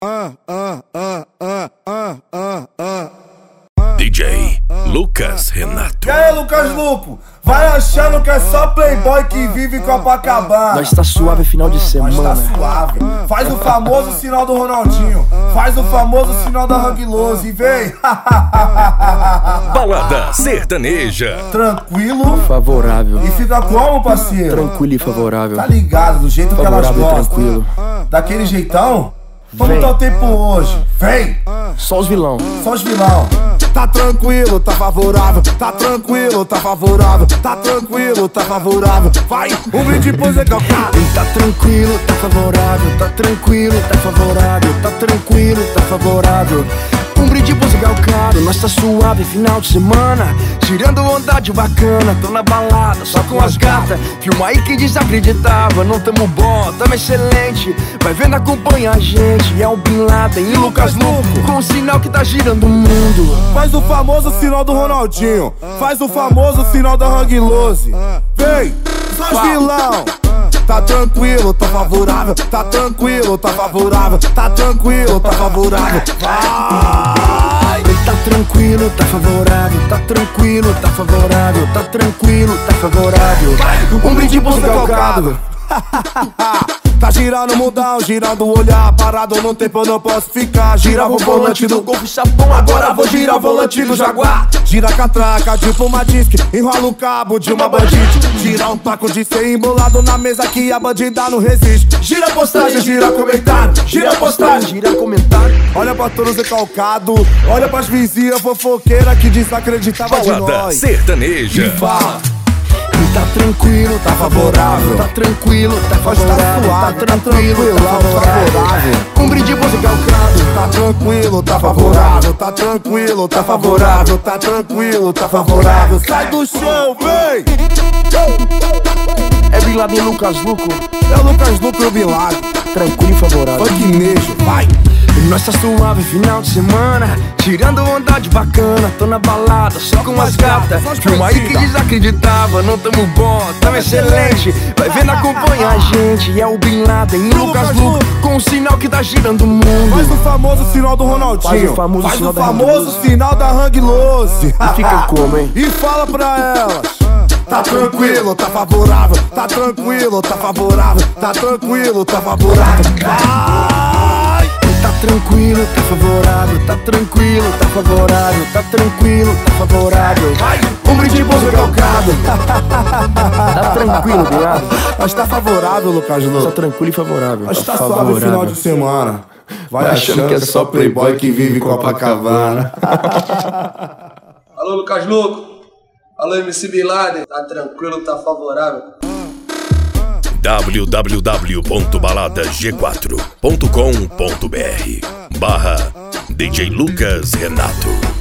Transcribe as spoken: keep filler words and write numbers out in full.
Ah, ah, ah, ah, ah, ah, ah. D J Lucas Renato. E aí, Lucas Luco? Vai achando que é só playboy que vive em Copacabana. Nós tá suave final de semana. Nós tá suave. Faz o famoso sinal do Ronaldinho. Faz o famoso sinal da Hang Loose e vem. Balada sertaneja. Tranquilo. Favorável. E fica como, parceiro? Tranquilo e favorável. Tá ligado, do jeito que elas Favorável e gostam. tranquilo. Daquele jeitão? Como Vem. tá o tempo hoje? Vem! Só os vilão. Só os vilão. Tá tranquilo, tá favorável. Tá tranquilo, tá favorável. Tá tranquilo, tá favorável. Vai, um brinde pro Zé Calcado. E tá tranquilo, tá favorável. Tá tranquilo, tá favorável. Tá tranquilo, tá favorável. Um brinde pro Zé Calcado. Nós tá suave final de semana. Tirando onda de bacana. Tô na balada, só com as gatas. Filma aí quem desacreditava. Não tamo bom, tamo excelente. Vai vendo, acompanha a gente. E é o Bin Laden e Lucas Luco, com o sinal que tá girando o mundo. Faz o famoso sinal do Ronaldinho. Faz o famoso sinal da Hang Loose. Vem, só os vilão. Tá tranquilo, tá favorável. Tá tranquilo, tá favorável. Tá tranquilo, tá favorável. Vai! Tá tranquilo, tá favorável. Tá tranquilo, tá favorável. Tá tranquilo, tá favorável. Um brinde pro Zé Calcado. Tá girando o mundão, girando o olhar. Parado no tempo eu não posso ficar. Girava o volante do Golf Chapão, agora vou girar o volante do Jaguar. Gira a catraca de uma disque, enrola o cabo de uma bandite. Gira um taco de cem embolado na mesa que a bandida não resiste. Gira a postagem, gira comentário. Gira a postagem, Gira comentário. olha pra todos recalcado. Olha pras vizinhas fofoqueiras que desacreditava de Balada nós. sertaneja. E fala. Tá tranquilo, tá favorável. Tá tranquilo, tá favorável. suave, Tá tranquilo, tá favorável. Um brinde pro Zé Calcado. Tá tranquilo, tá favorável. Tá tranquilo, tá favorável. Tá tranquilo, tá favorável. Sai do chão, vem! É Bin Laden e Lucas Luco. É o Lucas Luco e o Bin Laden. Tranquilo e favorável. Funknejo, vai! Nós tá suave final de semana. Tirando onda de bacana. Tô na balada, só com as gatas. Filma aí que desacreditava. Não tamo bom, tamo excelente. Vai vendo, acompanha a gente. E é o Bin Laden e Lucas Luco, com o sinal que tá girando o mundo. Faz o famoso sinal do Ronaldinho. Faz o famoso Faz sinal o da Hang famoso Loose. sinal da Hang Loose. E fica como, hein? E fala pra elas. Tá tranquilo, tá favorável. Tá tranquilo, tá favorável. Tá tranquilo, tá favorável. Vai! Tá tranquilo, tá favorável. Tá tranquilo, tá favorável. Tá tranquilo, tá favorável. Um brinde pro Zé Calcado. Tá tranquilo, viado. Mas tá favorável, Lucas Tá Luco. tranquilo e favorável. Mas tá suave final de semana. Vai achando que é só playboy que vive em Copacabana. Alô, Lucas Luco. Alô, M C Bin Laden. Tá tranquilo, tá favorável. w w w ponto balada g quatro ponto com ponto b r barra D J Lucas Renato.